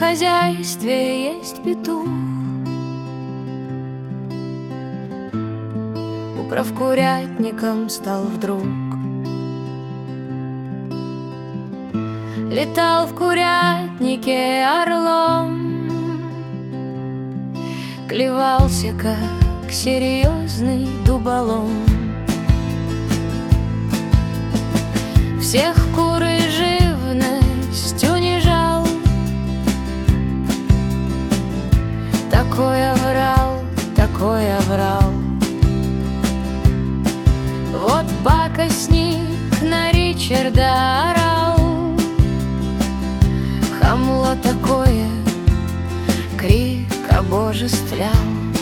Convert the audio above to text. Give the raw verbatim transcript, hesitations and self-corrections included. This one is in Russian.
хозяйстве есть петух. Управ курятником стал вдруг. Летал в курятнике орлом, клевался, как серьезный дуболом. Всех кур и живность унижал, такой оврал, такой оврал. Вот пакостник на Ричарда орал, хамло такое крик обожествлял.